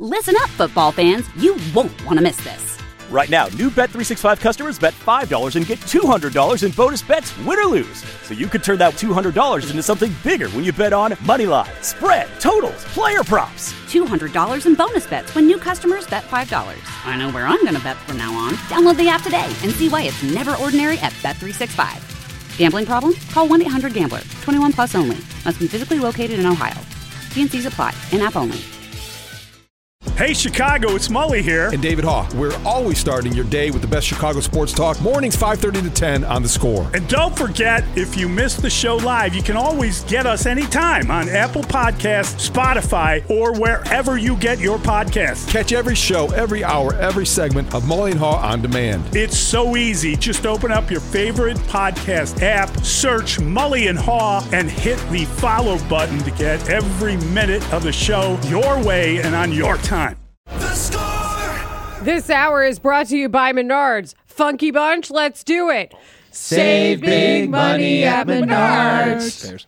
Listen up, football fans. You won't want to miss this. Right now, new Bet365 customers bet $5 and get $200 in bonus bets, win or lose. So you could turn that $200 into something bigger when you bet on money line, spread, totals, player props. $200 in bonus bets when new customers bet $5. I know where I'm going to bet from now on. Download the app today and see why it's never ordinary at Bet365. Gambling problem? Call 1-800-GAMBLER. 21 plus only. Must be physically located in Ohio. T&Cs apply. In-app only. Hey Chicago, it's Mully here. And David Haugh. We're always starting your day with the best Chicago sports talk. Mornings 5:30 to 10 on The Score. And don't forget, if you miss the show live, you can always get us anytime on Apple Podcasts, Spotify, or wherever you get your podcasts. Catch every show, every hour, every segment of Mully and Haugh on demand. It's so easy. Just open up your favorite podcast app, search Mully and Haugh, and hit the follow button to get every minute of the show your way and on your time. The Score! This hour is brought to you by Menards. Funky Bunch, let's do it. Save big money at Menards.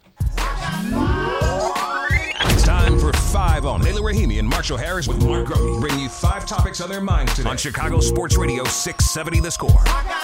It's time for 5 on. Layla Rahimi and Marshall Harris with Mark Grote bring you 5 topics on their minds today on Chicago Sports Radio 670 The Score.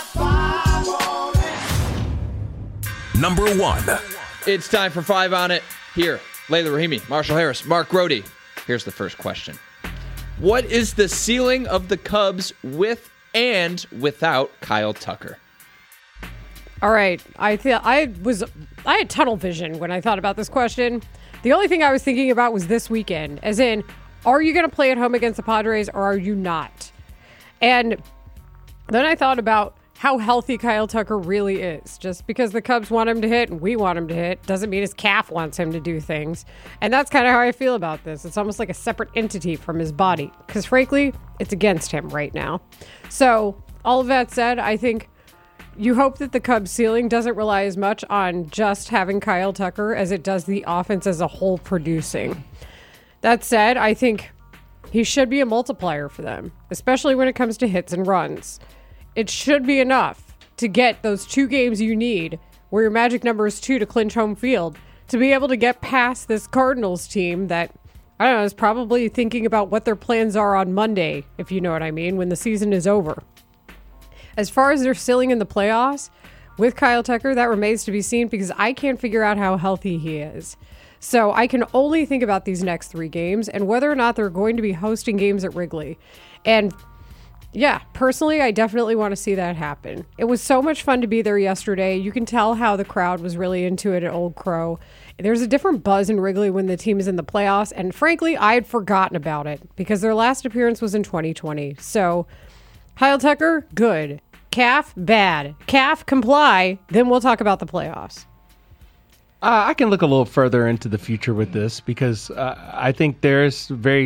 Number 1. It's time for 5 on it. Here, Layla Rahimi, Marshall Harris, Mark Grote. Here's the first question. What is the ceiling of the Cubs with and without Kyle Tucker? All right. I had tunnel vision when I thought about this question. The only thing I was thinking about was this weekend, as in, are you going to play at home against the Padres or are you not? And then I thought about how healthy Kyle Tucker really is. Just because the Cubs want him to hit and we want him to hit doesn't mean his calf wants him to do things. And that's kind of how I feel about this. It's almost like a separate entity from his body because, frankly, it's against him right now. So all of that said, I think you hope that the Cubs ceiling doesn't rely as much on just having Kyle Tucker as it does the offense as a whole producing. That said, I think he should be a multiplier for them, especially when it comes to hits and runs. It should be enough to get those 2 games you need, where your magic number is 2 to clinch home field, to be able to get past this Cardinals team that, I don't know, is probably thinking about what their plans are on Monday, if you know what I mean, when the season is over. As far as their ceiling in the playoffs, with Kyle Tucker, that remains to be seen because I can't figure out how healthy he is. So I can only think about these next 3 games and whether or not they're going to be hosting games at Wrigley. And yeah, personally, I definitely want to see that happen. It was so much fun to be there yesterday. You can tell how the crowd was really into it at Old Crow. There's a different buzz in Wrigley when the team is in the playoffs, and frankly, I had forgotten about it because their last appearance was in 2020. So, Kyle Tucker, good. Calf, bad. Calf, comply. Then we'll talk about the playoffs. I can look a little further into the future with this because I think there's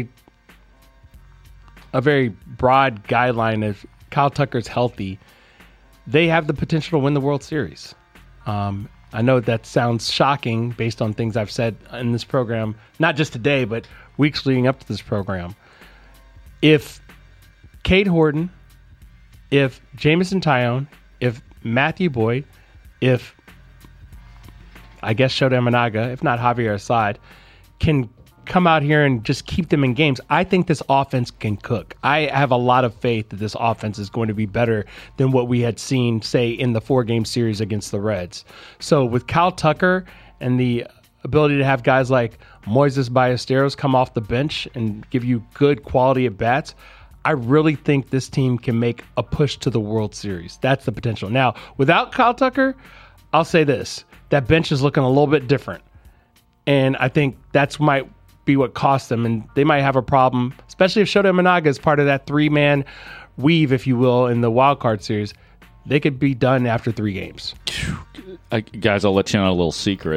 a very broad guideline. If Kyle Tucker's healthy, they have the potential to win the World Series. I know that sounds shocking based on things I've said in this program, not just today, but weeks leading up to this program. If Cade Horton, if Jameson Taillon, if Matthew Boyd, if I guess Shota Imanaga, if not Javier Assad, can come out here and just keep them in games, I think this offense can cook. I have a lot of faith that this offense is going to be better than what we had seen, say, in the 4-game series against the Reds. So with Kyle Tucker and the ability to have guys like Moises Ballesteros come off the bench and give you good quality at bats, I really think this team can make a push to the World Series. That's the potential. Now, without Kyle Tucker, I'll say this. That bench is looking a little bit different. And I think that's might be what cost them, and they might have a problem, especially if Shota Imanaga is part of that 3-man weave, if you will, in the wild card series. They could be done after 3 games. Guys, I'll let you know a little secret.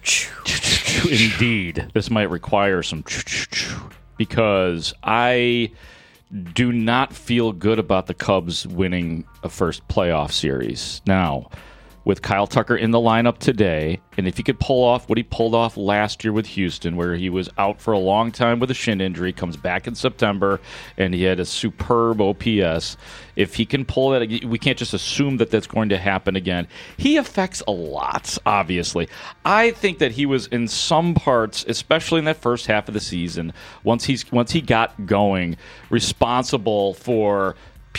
Indeed, this might require some because I do not feel good about the Cubs winning a first playoff series. Now, with Kyle Tucker in the lineup today, and if he could pull off what he pulled off last year with Houston, where he was out for a long time with a shin injury, comes back in September, and he had a superb OPS. If he can pull that, we can't just assume that that's going to happen again. He affects a lot, obviously. I think that he was in some parts, especially in that first half of the season, once he got going, responsible for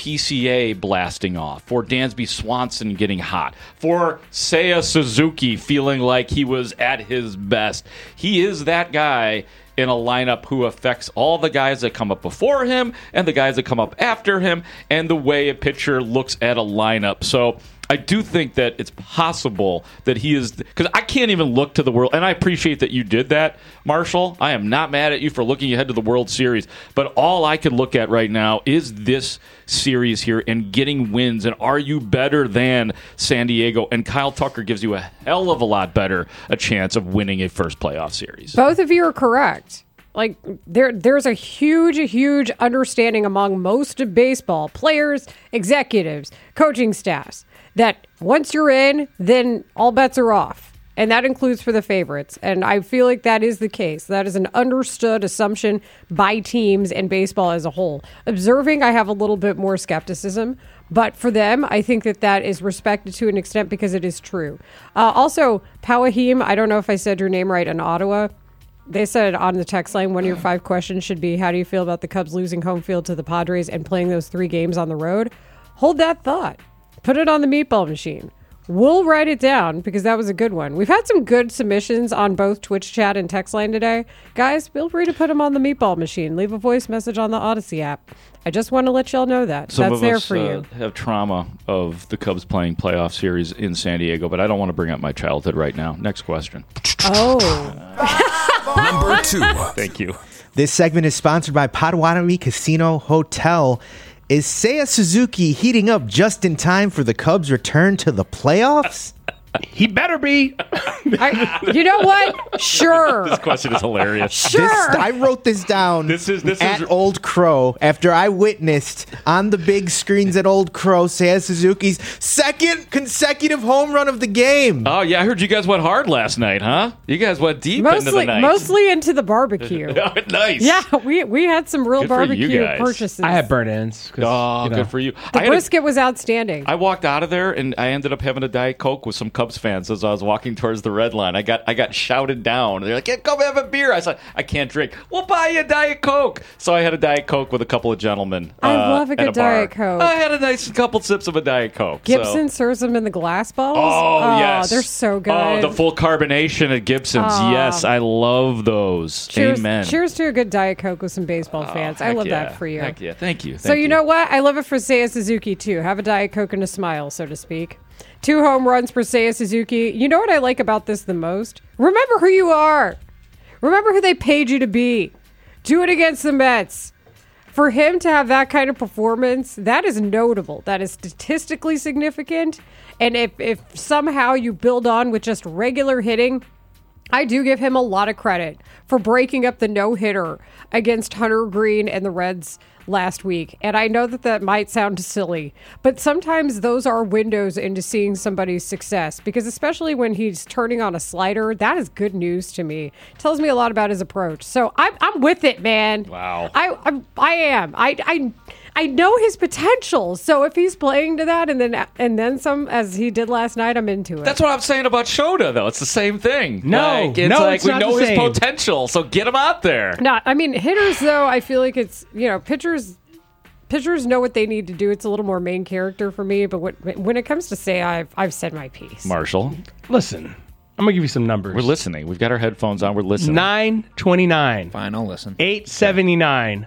PCA blasting off, for Dansby Swanson getting hot, for Seiya Suzuki feeling like he was at his best. He is that guy in a lineup who affects all the guys that come up before him and the guys that come up after him and the way a pitcher looks at a lineup. So I do think that it's possible that he is, because I can't even look to the World, and I appreciate that you did that, Marshall. I am not mad at you for looking ahead to the World Series, but all I can look at right now is this series here and getting wins, and are you better than San Diego? And Kyle Tucker gives you a hell of a lot better a chance of winning a first playoff series. Both of you are correct. Like, there's a huge understanding among most of baseball, players, executives, coaching staffs, that once you're in, then all bets are off. And that includes for the favorites. And I feel like that is the case. That is an understood assumption by teams and baseball as a whole. Observing, I have a little bit more skepticism. But for them, I think that is respected to an extent because it is true. Also, Powahim, I don't know if I said your name right, in Ottawa. They said on the text line, one of your 5 questions should be, how do you feel about the Cubs losing home field to the Padres and playing those 3 games on the road? Hold that thought. Put it on the meatball machine. We'll write it down because that was a good one. We've had some good submissions on both Twitch chat and text line today. Guys, feel free to put them on the meatball machine. Leave a voice message on the Odyssey app. I just want to let y'all know that. Some That's of there us for you. Have trauma of the Cubs playing playoff series in San Diego, but I don't want to bring up my childhood right now. Next question. Oh. Number 2. Thank you. This segment is sponsored by Potawatomi Casino Hotel. Is Seiya Suzuki heating up just in time for the Cubs' return to the playoffs? He better be. You know what? Sure. This question is hilarious. Sure. I wrote this down This is Old Crow after I witnessed on the big screens at Old Crow Seiya Suzuki's 2nd consecutive home run of the game. Oh, yeah, I heard you guys went hard last night, huh? You guys went deep into the night. Mostly into the barbecue. Nice. Yeah, we had some real Good for you barbecue guys. purchases. I had burnt ends. Good for you. The brisket was outstanding. I walked out of there and I ended up having a Diet Coke with some Cubs fans as I was walking towards the red line. I got shouted down. They're like, "Yeah, come have a beer." I said, "I can't drink." "We'll buy you a Diet Coke." So I had a Diet Coke with a couple of gentlemen. I love a at good bar. Diet Coke. I had a nice couple sips of a Diet Coke. Gibson serves them in the glass bottles. Oh, yes. They're so good. Oh, the full carbonation at Gibson's. Yes, I love those. Cheers, Amen. Cheers to a good Diet Coke with some baseball fans. I love that for you. Heck yeah. Thank you. So you know what? I love it for Seiya Suzuki, too. Have a Diet Coke and a smile, so to speak. 2 home runs for Seiya Suzuki. You know what I like about this the most? Remember who you are. Remember who they paid you to be. Do it against the Mets. For him to have that kind of performance, that is notable. That is statistically significant. And if somehow you build on with just regular hitting, I do give him a lot of credit for breaking up the no-hitter against Hunter Green and the Reds last week. And I know that might sound silly, but sometimes those are windows into seeing somebody's success, because especially when he's turning on a slider, that is good news to me. Tells me a lot about his approach. So I'm with it, man. Wow. I am. I know his potential. So if he's playing to that and then some, as he did last night, I'm into it. That's what I'm saying about Shota, though. It's the same thing. No, it's we know his potential, so get him out there. No, I mean, hitters, though, I feel like it's, pitchers know what they need to do. It's a little more main character for me. But when it comes to Seiya, I've said my piece. Marshall. Listen, I'm going to give you some numbers. We're listening. We've got our headphones on. We're listening. 929. Fine, I'll listen. 879.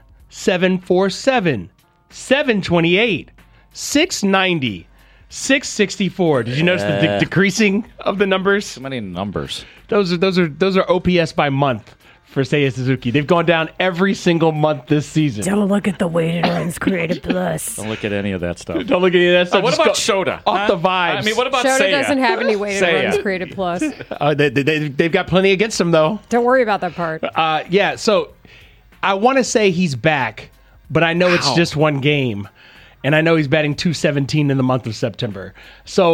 747. 728. 690. 664. Did you notice the decreasing of the numbers? So many numbers. Those are OPS by month for Seiya Suzuki. They've gone down every single month this season. Don't look at the weighted runs created plus. Don't look at any of that stuff. Don't look at any of that stuff. What about Shota? Off the vibes. I mean, what about Shota Seiya? doesn't have any weighted runs created plus. They've got plenty against him, though. Don't worry about that part. Yeah, so I want to say he's back, but I know it's just one game. And I know he's batting .217 in the month of September. So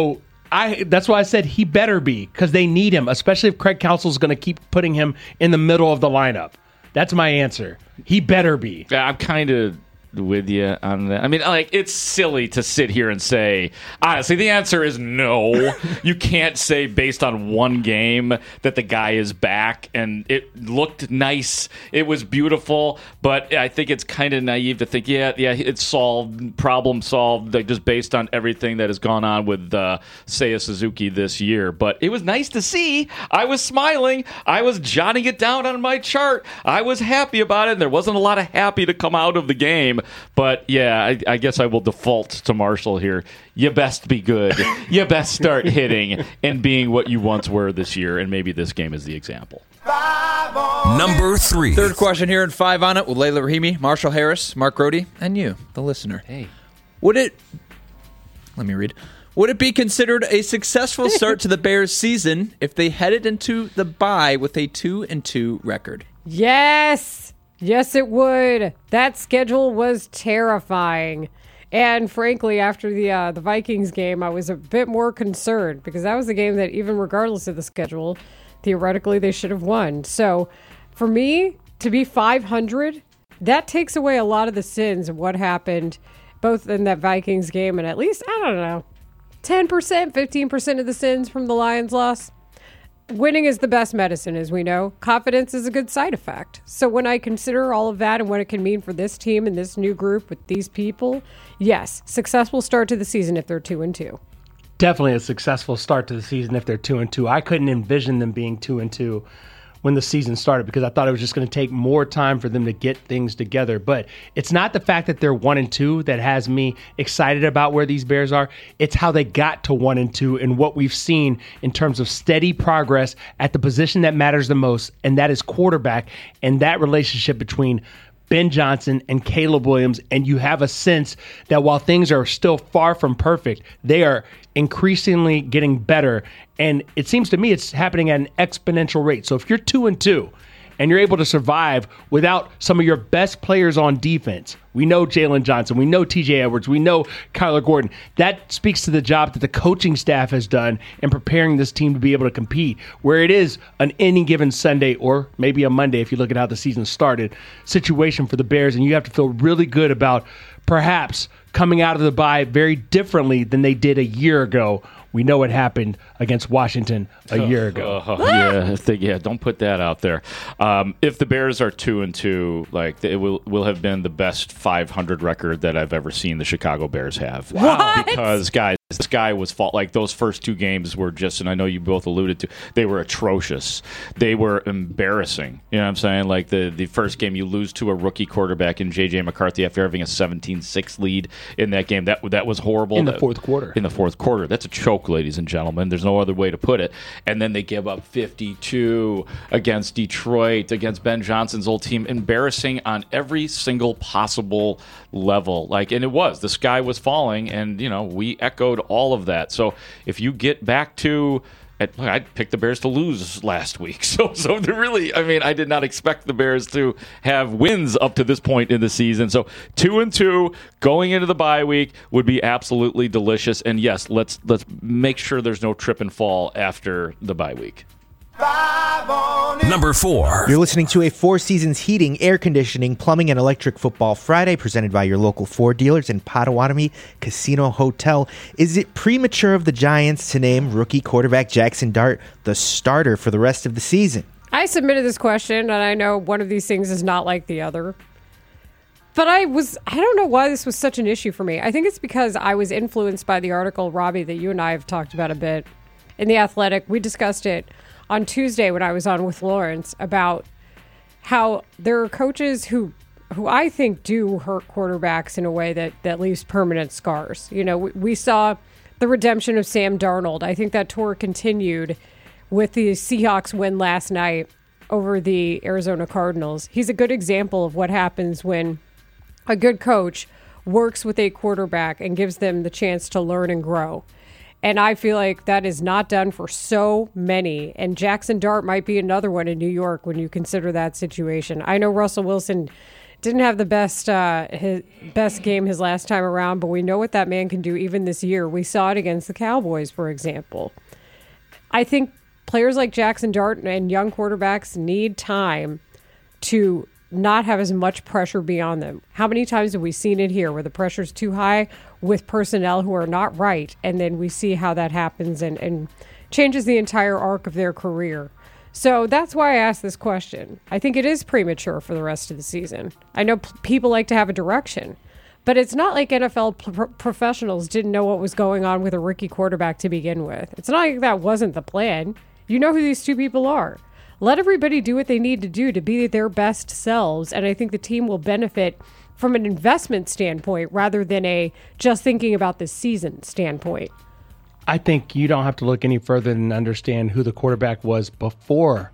That's why I said he better be, because they need him, especially if Craig Counsell's going to keep putting him in the middle of the lineup. That's my answer. He better be. Yeah, I'm kind of with you on that. I mean, like, it's silly to sit here and say, honestly, the answer is no. You can't say based on one game that the guy is back, and it looked nice. It was beautiful, but I think it's kind of naive to think, yeah, it's solved, problem solved, like, just based on everything that has gone on with Seiya Suzuki this year. But it was nice to see. I was smiling. I was jotting it down on my chart. I was happy about it, and there wasn't a lot of happy to come out of the game. But yeah, I guess I will default to Marshall here. You best be good. You best start hitting and being what you once were this year, and maybe this game is the example. Number 3. Third question here in 5 on it with Layla Rahimi, Marshall Harris, Mark Grody, and you, the listener. Hey. Let me read. Would it be considered a successful start to the Bears season if they headed into the bye with a 2-2 record? Yes. Yes, it would. That schedule was terrifying. And frankly, after the Vikings game, I was a bit more concerned because that was a game that, even regardless of the schedule, theoretically they should have won. So for me, to be 500, that takes away a lot of the sins of what happened both in that Vikings game and at least, 10%, 15% of the sins from the Lions loss. Winning is the best medicine, as we know. Confidence is a good side effect. So when I consider all of that and what it can mean for this team and this new group with these people, yes, successful start to the season if they're 2-2. Definitely a successful start to the season if they're 2-2. I couldn't envision them being 2-2 when the season started because I thought it was just going to take more time for them to get things together. But it's not the fact that they're 1-2 that has me excited about where these Bears are. It's how they got to 1-2 and what we've seen in terms of steady progress at the position that matters the most, and that is quarterback, and that relationship between Ben Johnson and Caleb Williams. And you have a sense that while things are still far from perfect, they are increasingly getting better. And it seems to me it's happening at an exponential rate. So if you're 2-2 and you're able to survive without some of your best players on defense, we know Jalen Johnson, we know TJ Edwards, we know Kyler Gordon. That speaks to the job that the coaching staff has done in preparing this team to be able to compete, where it is an any given Sunday or maybe a Monday, if you look at how the season started, situation for the Bears. And you have to feel really good about perhaps coming out of the bye very differently than they did a year ago. We know what happened against Washington a year ago. Yeah, don't put that out there. If the Bears are 2-2, like, it will have been the best 500 record that I've ever seen the Chicago Bears have. Wow. Because, guys, this guy was like those first 2 games were just, and I know you both alluded to, they were atrocious. They were embarrassing. You know what I'm saying? Like the first game you lose to a rookie quarterback in J.J. McCarthy after having a 17-6 lead in that game. That was horrible. In the fourth quarter. In the fourth quarter. That's a choke, ladies and gentlemen. There's no other way to put it. And then they give up 52 against Detroit, against Ben Johnson's old team. Embarrassing on every single possible level. And it was. The sky was falling, and, we echoed all of that. So if you get back to, I picked the Bears to lose last week. So really, I did not expect the Bears to have wins up to this point in the season. So 2-2 going into the bye week would be absolutely delicious. And yes, let's make sure there's no trip and fall after the bye week. Number 4. You're listening to a Four Seasons Heating, Air Conditioning, Plumbing, and Electric Football Friday presented by your local Ford dealers in Potawatomi Casino Hotel. Is it premature of the Giants to name rookie quarterback Jackson Dart the starter for the rest of the season? I submitted this question, and I know one of these things is not like the other. But I don't know why this was such an issue for me. I think it's because I was influenced by the article, Robbie, that you and I have talked about a bit in The Athletic. We discussed it on Tuesday when I was on with Lawrence about how there are coaches who I think do hurt quarterbacks in a way that leaves permanent scars. We saw the redemption of Sam Darnold. I think that tour continued with the Seahawks win last night over the Arizona Cardinals. He's a good example of what happens when a good coach works with a quarterback and gives them the chance to learn and grow. And I feel like that is not done for so many. And Jackson Dart might be another one in New York when you consider that situation. I know Russell Wilson Didn't have the his best game his last time around, but we know what that man can do even this year. We saw it against the Cowboys, for example. I think players like Jackson Dart and young quarterbacks need time to not have as much pressure be on them. How many times have we seen it here where the pressure's too high with personnel who are not right, and then we see how that happens and changes the entire arc of their career. So that's why I asked this question. I think it is premature for the rest of the season. I know people like to have a direction, but it's not like NFL professionals didn't know what was going on with a rookie quarterback to begin with. It's not like that wasn't the plan. You know who these two people are. Let everybody do what they need to do to be their best selves, and I think the team will benefit from an investment standpoint rather than a just thinking about the season standpoint. I think you don't have to look any further than understand who the quarterback was before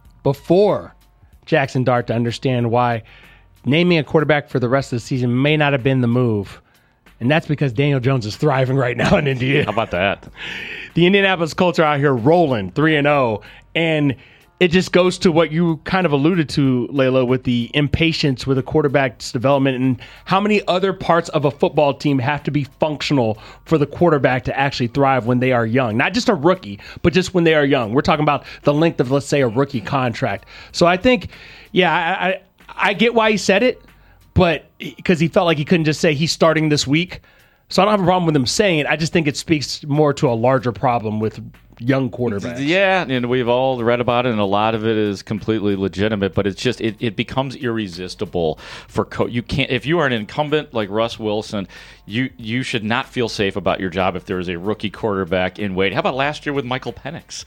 Jackson Dart to understand why naming a quarterback for the rest of the season may not have been the move. And that's because Daniel Jones is thriving right now in India. How about that? The Indianapolis Colts are out here rolling 3-0, and it just goes to what you kind of alluded to, Layla, with the impatience with a quarterback's development and how many other parts of a football team have to be functional for the quarterback to actually thrive when they are young. Not just a rookie, but just when they are young. We're talking about the length of, let's say, a rookie contract. So I think, yeah, I get why he said it, but because he felt like he couldn't just say he's starting this week. So I don't have a problem with him saying it. I just think it speaks more to a larger problem with young quarterbacks. Yeah, and we've all read about it, and a lot of it is completely legitimate, but it's just it becomes irresistible for you can't, if you are an incumbent like Russ Wilson, you should not feel safe about your job if there is a rookie quarterback in wait. How about last year with Michael Penix?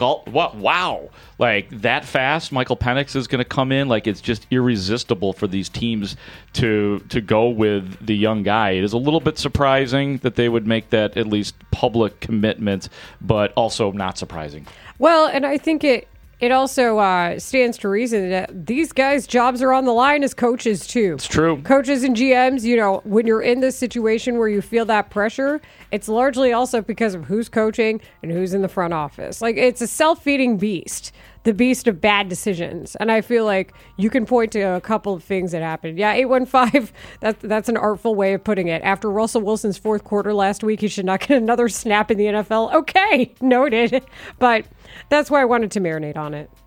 Wow. Like that fast Michael Penix is going to come in, like it's just irresistible for these teams to go with the young guy. It is a little bit surprising that they would make that at least public commitment, but also not surprising. Well, and I think it also stands to reason that these guys' jobs are on the line as coaches, too. It's true. Coaches and GMs, when you're in this situation where you feel that pressure, it's largely also because of who's coaching and who's in the front office. Like, it's a self-feeding beast, the beast of bad decisions. And I feel like you can point to a couple of things that happened. Yeah, 815, that's an artful way of putting it. After Russell Wilson's fourth quarter last week, he should not get another snap in the NFL. Okay, noted. But that's why I wanted to marinate on it.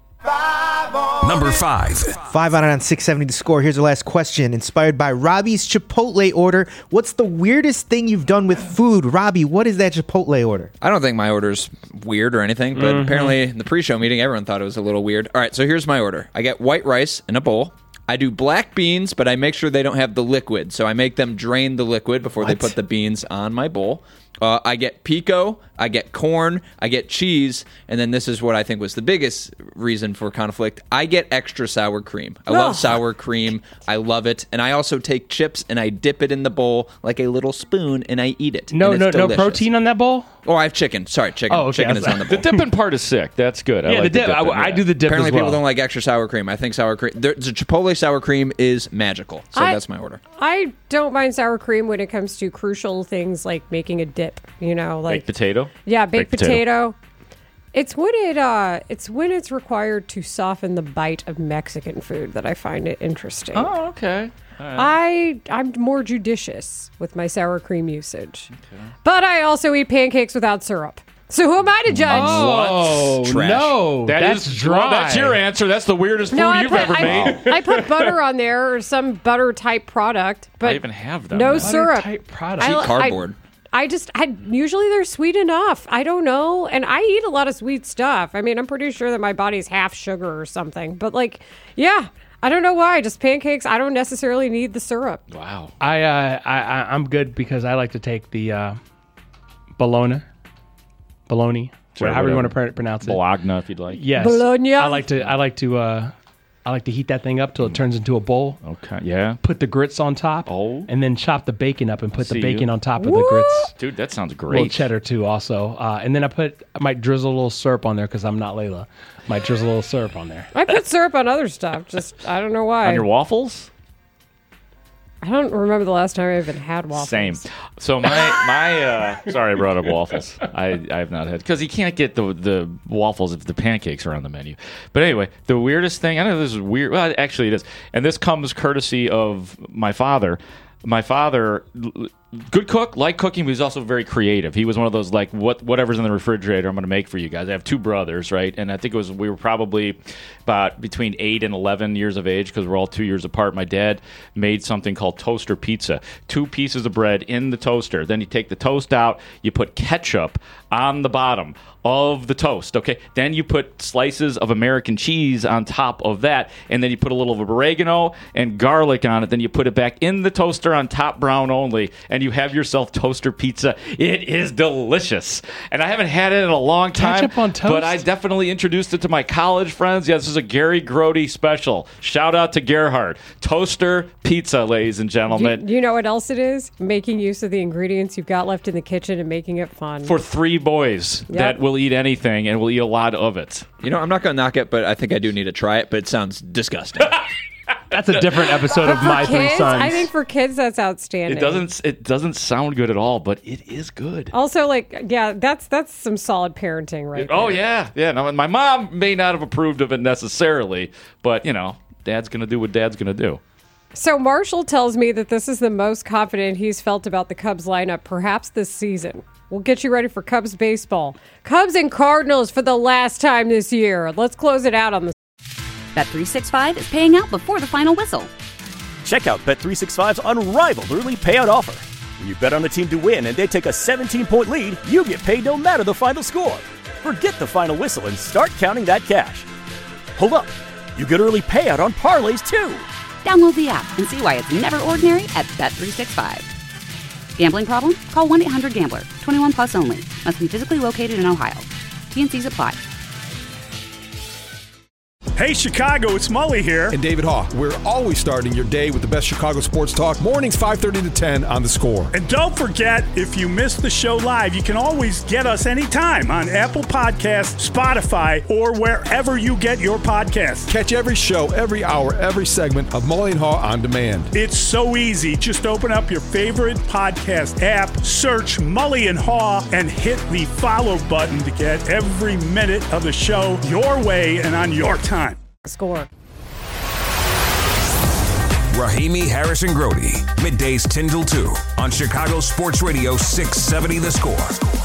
Number 5. 5 on it on 670 The Score. Here's the last question. Inspired by Robbie's Chipotle order. What's the weirdest thing you've done with food? Robbie, what is that Chipotle order? I don't think my order's weird or anything, but apparently in the pre-show meeting, everyone thought it was a little weird. All right, so here's my order. I get white rice in a bowl. I do black beans, but I make sure they don't have the liquid. So I make them drain the liquid before they put the beans on my bowl. I get pico, I get corn, I get cheese, and then this is what I think was the biggest reason for conflict. I get extra sour cream. I love sour cream. I love it. And I also take chips and I dip it in the bowl like a little spoon and I eat it. No protein on that bowl? Oh, I have chicken. Sorry, chicken. Oh, okay. Chicken is on the bowl. The dipping part is sick. That's good. Yeah, the dip. I do the dip Apparently as well. people don't like extra sour cream. I think sour cream. The Chipotle sour cream is magical. So that's my order. I don't mind sour cream when it comes to crucial things like making a dip. Like baked potato. Yeah, baked potato. It's when it's required to soften the bite of Mexican food that I find it interesting. Oh, okay. Right. I'm more judicious with my sour cream usage, but I also eat pancakes without syrup. So who am I to judge? Oh, no. That's dry. Well, that's your answer. That's the weirdest food you've ever made. I put butter on there or some butter-type product. But I even have them. No syrup. Butter-type product. Cheap cardboard. Usually they're sweet enough. I don't know. And I eat a lot of sweet stuff. I mean, I'm pretty sure that my body's half sugar or something. But I don't know why. Just pancakes. I don't necessarily need the syrup. Wow. I'm good because I like to take the bologna, however you want to pronounce it. Bologna, if you'd like. Yes. Bologna. I like to heat that thing up till it turns into a bowl. Okay. Yeah. Put the grits on top. Oh. And then chop the bacon up and put the bacon on top of the grits. Dude, that sounds A great. little cheddar too, also. And then I might drizzle a little syrup on there because I'm not Layla. Might drizzle a little syrup on there. I put syrup on other stuff. Just I don't know why. On your waffles? I don't remember the last time I even had waffles. Same. So my sorry I brought up waffles. I have not had, because you can't get the waffles if the pancakes are on the menu. But anyway, the weirdest thing, I know this is weird. Well, actually it is. And this comes courtesy of my father. My father, good cook, liked cooking, but he's also very creative. He was one of those, like, whatever's in the refrigerator, I'm going to make for you guys. I have two brothers, right? And I think we were probably about between 8 and 11 years of age, because we're all 2 years apart. My dad made something called toaster pizza. 2 pieces of bread in the toaster. Then you take the toast out, you put ketchup on the bottom of the toast, okay? Then you put slices of American cheese on top of that, and then you put a little of oregano and garlic on it. Then you put it back in the toaster on top brown only, and you have yourself toaster pizza. It is delicious. And I haven't had it in a long time, Ketchup on toast? but I definitely introduced it to my college friends. Yeah, this is a Gary Grody special. Shout out to Gerhard. Toaster pizza, ladies and gentlemen. You know what else it is? Making use of the ingredients you've got left in the kitchen and making it fun. For 3 boys that will eat anything and will eat a lot of it. You know, I'm not going to knock it, but I think I do need to try it, but it sounds disgusting. That's a different episode of My Three Sons. I think for kids, that's outstanding. It doesn't sound good at all, but it is good. Also, like, yeah, that's some solid parenting, right? Oh, yeah. No, my mom may not have approved of it necessarily, but, you know, dad's going to do what dad's going to do. So Marshall tells me that this is the most confident he's felt about the Cubs lineup perhaps this season. We'll get you ready for Cubs baseball. Cubs and Cardinals for the last time this year. Let's close it out on the... Bet365 is paying out before the final whistle. Check out Bet365's unrivaled early payout offer. When you bet on a team to win and they take a 17-point lead, you get paid no matter the final score. Forget the final whistle and start counting that cash. Hold up. You get early payout on parlays, too. Download the app and see why it's never ordinary at Bet365. Gambling problem? Call 1-800-GAMBLER. 21 plus only. Must be physically located in Ohio. T&Cs apply. Hey, Chicago, it's Mully here. And David Haugh. We're always starting your day with the best Chicago sports talk. Mornings 5:30 to 10 on The Score. And don't forget, if you missed the show live, you can always get us anytime on Apple Podcasts, Spotify, or wherever you get your podcasts. Catch every show, every hour, every segment of Mully and Haugh on demand. It's so easy. Just open up your favorite podcast app, search Mully and Haugh, and hit the follow button to get every minute of the show your way and on your time. Score. Rahimi, Harris, and Grody. Middays 10 till 2 on Chicago Sports Radio 670 The Score.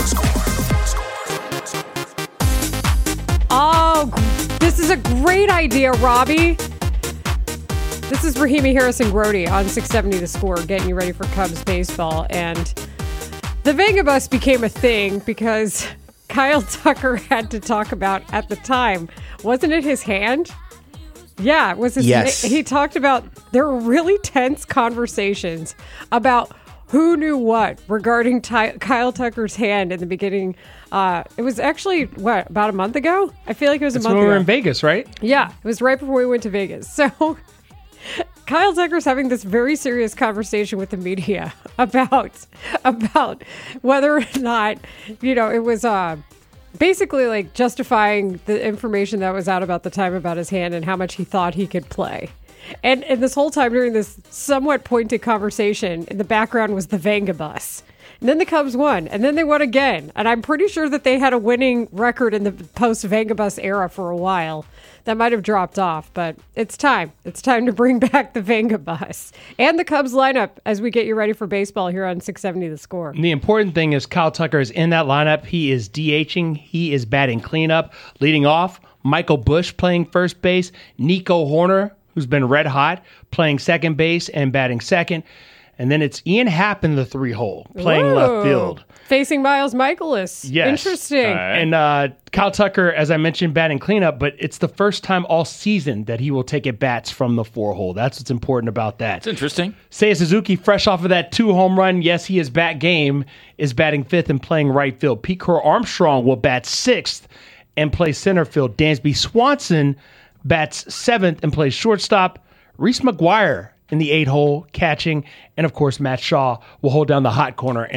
Oh, this is a great idea, Robbie. This is Rahimi, Harris, and Grody on 670 The Score, getting you ready for Cubs baseball. And the Vanga Bus became a thing because Kyle Tucker had to talk about, at the time, wasn't it his hand? Yeah, it was his. Yes. He talked about there were really tense conversations about who knew what regarding Kyle Tucker's hand in the beginning. It was actually, about a month ago? I feel like it was a month ago. When we were in Vegas, right? Yeah, it was right before we went to Vegas. So Kyle Tucker's having this very serious conversation with the media about whether or not, it was basically like justifying the information that was out about the time about his hand and how much he thought he could play. And this whole time during this somewhat pointed conversation, in the background was the Vanga Bus. And then the Cubs won, and then they won again. And I'm pretty sure that they had a winning record in the post-Vanga Bus era for a while. That might have dropped off, but it's time. It's time to bring back the Vanga Bus and the Cubs lineup as we get you ready for baseball here on 670 The Score. And the important thing is Kyle Tucker is in that lineup. He is DHing. He is batting cleanup. Leading off, Michael Busch playing first base. Nico Horner, who's been red hot, playing second base and batting second. And then it's Ian Happ in the 3-hole, playing left field. Facing Miles Michaelis. Yes. Interesting. And Kyle Tucker, as I mentioned, batting cleanup, but it's the first time all season that he will take at bats from the 4-hole. That's what's important about that. It's interesting. Seiya Suzuki, fresh off of that 2-home run, yes, he is bat game, is batting 5th and playing right field. Pete Crow Armstrong will bat 6th and play center field. Dansby Swanson bats 7th and plays shortstop. Reese McGuire in the 8-hole catching. And, of course, Matt Shaw will hold down the hot corner and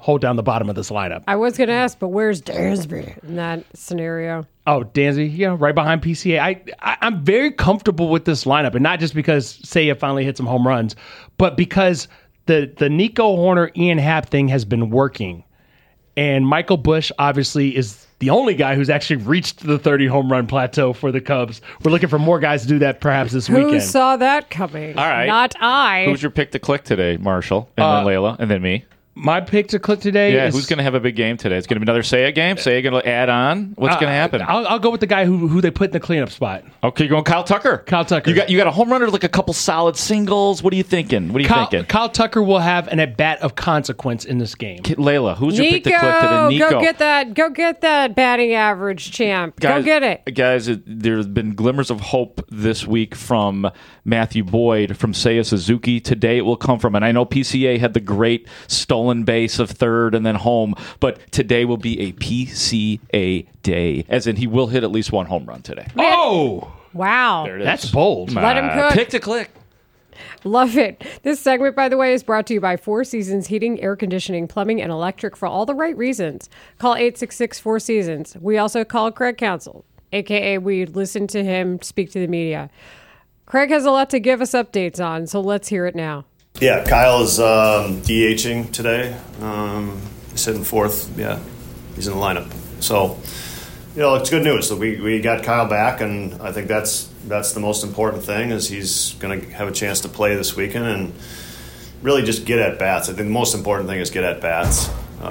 hold down the bottom of this lineup. I was going to ask, but where's Dansby in that scenario? Oh, Dansby, right behind PCA. I'm very comfortable with this lineup, and not just because Seiya finally hit some home runs, but because the Nico Horner, Ian Happ thing has been working. And Michael Busch obviously is the only guy who's actually reached the 30 home run plateau for the Cubs. We're looking for more guys to do that perhaps this weekend. Who saw that coming? All right. Not I. Who's your pick to click today, Marshall? And then Layla, and then me. My pick to click today is... who's going to have a big game today? It's going to be another Seiya game? Seiya going to add on? What's going to happen? I'll go with the guy who they put in the cleanup spot. Okay, you're going Kyle Tucker. Kyle Tucker. You got a home run or like a couple solid singles? What are you thinking? Kyle Tucker will have an at-bat of consequence in this game. Layla, who's your pick to click today? Nico. Go get that batting average, champ. Guys, go get it. Guys, there's been glimmers of hope this week from Matthew Boyd, from Seiya Suzuki. Today it will come from, and I know PCA had the great stolen base of third and then home, but today will be a PCA day, as in he will hit at least one home run today. Oh! Wow. There it is. That's bold. Let him cook. Pick to click. Love it. This segment, by the way, is brought to you by Four Seasons Heating, Air Conditioning, Plumbing, and Electric for all the right reasons. Call 866-4Seasons. We also call Craig Counsell, a.k.a. we listen to him speak to the media. Craig has a lot to give us updates on, so let's hear it now. Yeah, Kyle is DHing today. He's hitting fourth. Yeah, he's in the lineup. So, it's good news. So we got Kyle back, and I think that's the most important thing is he's going to have a chance to play this weekend and really just get at bats. I think the most important thing is get at bats.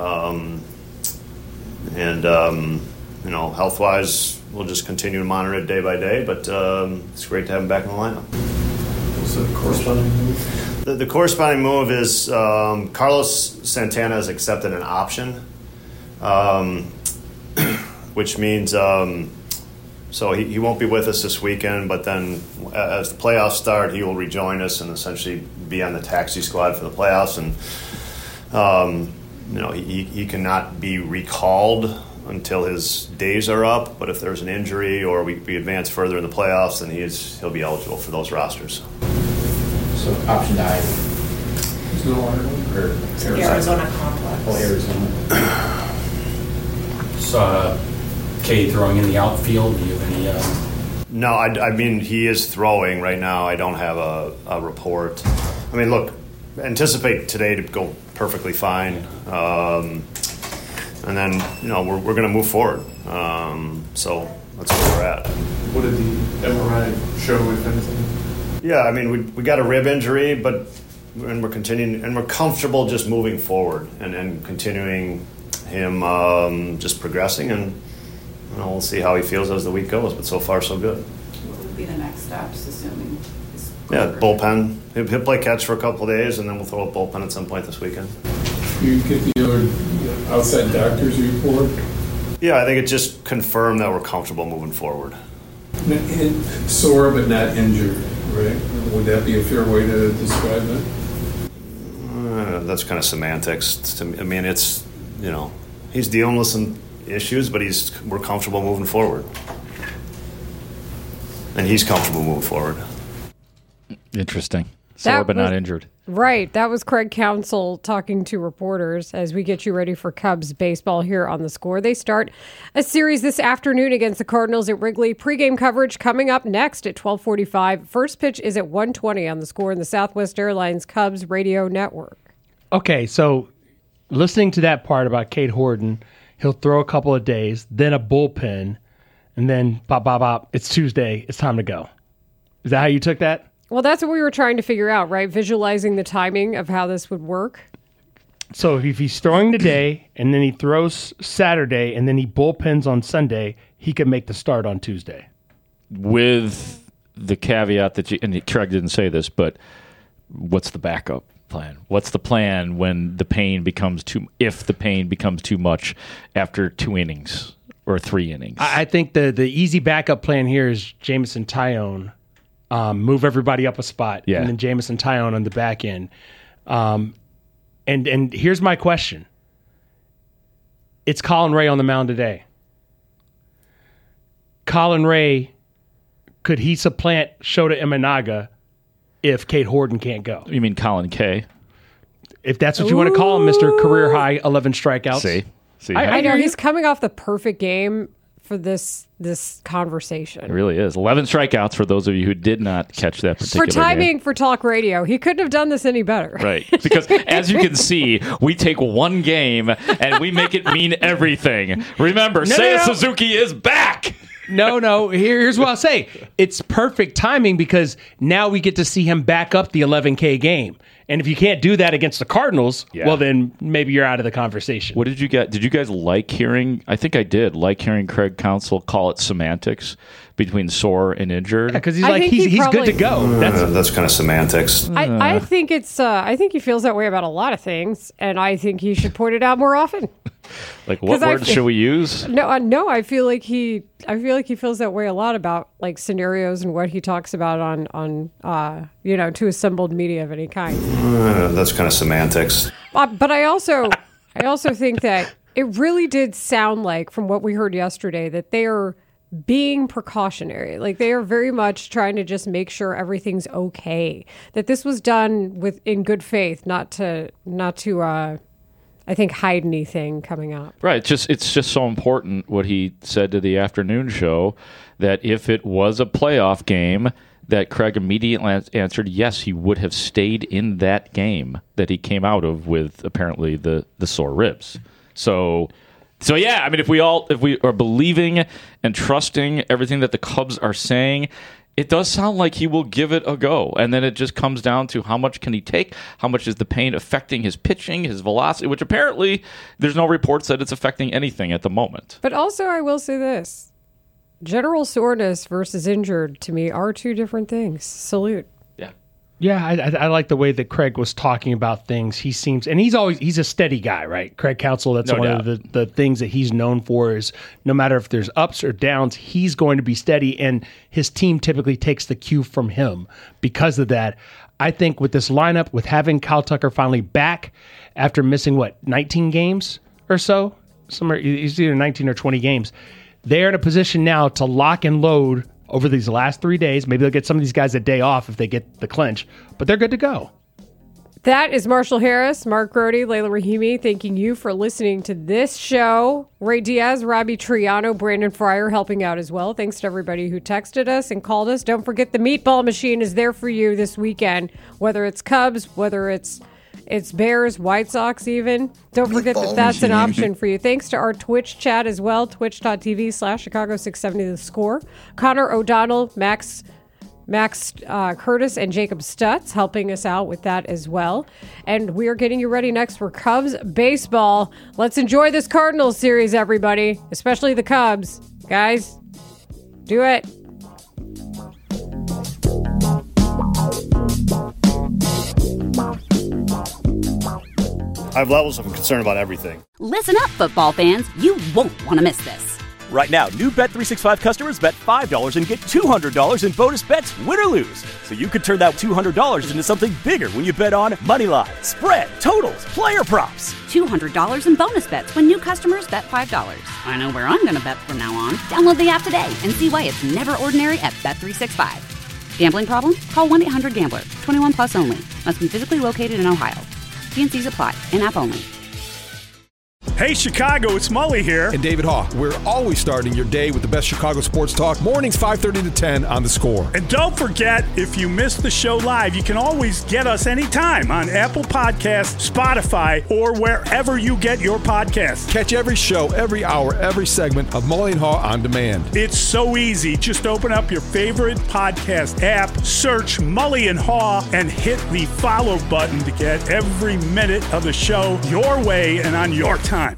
Health-wise, we'll just continue to monitor it day by day, but it's great to have him back in the lineup. What's the corresponding move? The corresponding move is Carlos Santana has accepted an option, which means so he won't be with us this weekend, but then as the playoffs start, he will rejoin us and essentially be on the taxi squad for the playoffs. And, he cannot be recalled until his days are up, but if there's an injury or we advance further in the playoffs, then he'll be eligible for those rosters. So option I. There's no Arizona complex. Oh, Arizona. Saw Cade throwing in the outfield. Do you have any? No, I mean he is throwing right now. I don't have a report. I mean, look, anticipate today to go perfectly fine, and then we're going to move forward. So that's where we're at. What did the MRI show, if anything? Yeah, I mean, we got a rib injury, and we're continuing, and we're comfortable just moving forward and continuing him just progressing, and we'll see how he feels as the week goes. But so far, so good. What would be the next steps, assuming? Bullpen. He'll play catch for a couple of days, and then we'll throw a bullpen at some point this weekend. You get the other outside doctor's report? Yeah, I think it just confirmed that we're comfortable moving forward. Sore but not injured, right? Would that be a fair way to describe it? That's kind of semantics. I mean, it's, he's dealing with some issues, but we're comfortable moving forward. And he's comfortable moving forward. Interesting. Sore but not injured. Right. That was Craig Counsell talking to reporters as we get you ready for Cubs baseball here on The Score. They start a series this afternoon against the Cardinals at Wrigley. Pre-game coverage coming up next at 12:45. First pitch is at 1:20 on The Score in the Southwest Airlines Cubs radio network. Okay, so listening to that part about Cade Horton, he'll throw a couple of days, then a bullpen, and then bop, it's Tuesday, it's time to go. Is that how you took that? Well, that's what we were trying to figure out, right? Visualizing the timing of how this would work. So if he's throwing today and then he throws Saturday and then he bullpens on Sunday, he could make the start on Tuesday. With the caveat that and Craig didn't say this, but what's the backup plan? What's the plan when the pain becomes if the pain becomes too much after 2 innings or 3 innings? I think the easy backup plan here is Jameson Taillon. Move everybody up a spot, and then Jameson Taillon on the back end. And here's my question. It's Colin Ray on the mound today. Colin Ray, could he supplant Shota Imanaga if Cade Horton can't go? You mean Colin K? If that's what you want to call him, Mr. Career High 11 strikeouts. See, I know he's coming off the perfect game for this conversation. It really is. 11 strikeouts for those of you who did not catch that particular For timing game. for talk radio, he couldn't have done this any better. Right. Because as you can see, we take one game and we make it mean everything. Remember, Seiya Suzuki is back. No. Here's what I'll say. It's perfect timing because now we get to see him back up the 11K game. And if you can't do that against the Cardinals, well, then maybe you're out of the conversation. What did you get? Did you guys like hearing? I think I did like hearing Craig Counsell call it semantics between sore and injured. Because he's good to go. That's kind of semantics. I think it's. I think he feels that way about a lot of things, and I think he should point it out more often. Like what words should we use? No. I feel like he feels that way a lot about like scenarios and what he talks about on to assembled media of any kind. That's kind of semantics. But I also think that it really did sound like, from what we heard yesterday, that they are being precautionary. Like they are very much trying to just make sure everything's okay. That this was done in good faith, not to I think hide anything coming up. Right. It's just so important what he said to the afternoon show, that if it was a playoff game, that Craig immediately answered yes, he would have stayed in that game that he came out of with apparently the sore ribs. So yeah, I mean, if we are believing and trusting everything that the Cubs are saying, it does sound like he will give it a go. And then it just comes down to how much can he take? How much is the pain affecting his pitching, his velocity, which apparently there's no reports that it's affecting anything at the moment. But also, I will say this. General soreness versus injured, to me, are two different things. Salute. Yeah, I like the way that Craig was talking about things. He seems, and he's a steady guy, right? Craig Counsell, that's one of the things that he's known for is no matter if there's ups or downs, he's going to be steady, and his team typically takes the cue from him. Because of that, I think with this lineup, with having Kyle Tucker finally back after missing, 19 games or so? He's either 19 or 20 games. They're in a position now to lock and load over these last 3 days. Maybe they'll get some of these guys a day off if they get the clinch, but they're good to go. That is Marshall Harris, Mark Grody, Layla Rahimi, thanking you for listening to this show. Ray Diaz, Robbie Triano, Brandon Fryer helping out as well. Thanks to everybody who texted us and called us. Don't forget the Meatball Machine is there for you this weekend, whether it's Cubs, whether it's Bears, White Sox even. Don't forget that's an option for you. Thanks to our Twitch chat as well, twitch.tv/Chicago670 The Score. Connor O'Donnell, Max Curtis, and Jacob Stutz helping us out with that as well. And we are getting you ready next for Cubs baseball. Let's enjoy this Cardinals series, everybody, especially the Cubs. Guys, do it. I have levels of concern about everything. Listen up, football fans. You won't want to miss this. Right now, new Bet365 customers bet $5 and get $200 in bonus bets, win or lose. So you could turn that $200 into something bigger when you bet on money line, spread, totals, player props. $200 in bonus bets when new customers bet $5. I know where I'm going to bet from now on. Download the app today and see why it's never ordinary at Bet365. Gambling problem? Call 1-800-GAMBLER. 21 plus only. Must be physically located in Ohio. T&Cs apply. In-app only. Hey, Chicago, it's Mully here. And David Haugh. We're always starting your day with the best Chicago sports talk. Mornings 5:30 to 10 on The Score. And don't forget, if you missed the show live, you can always get us anytime on Apple Podcasts, Spotify, or wherever you get your podcasts. Catch every show, every hour, every segment of Mully and Haugh on demand. It's so easy. Just open up your favorite podcast app, search Mully and Haugh, and hit the follow button to get every minute of the show your way and on your time.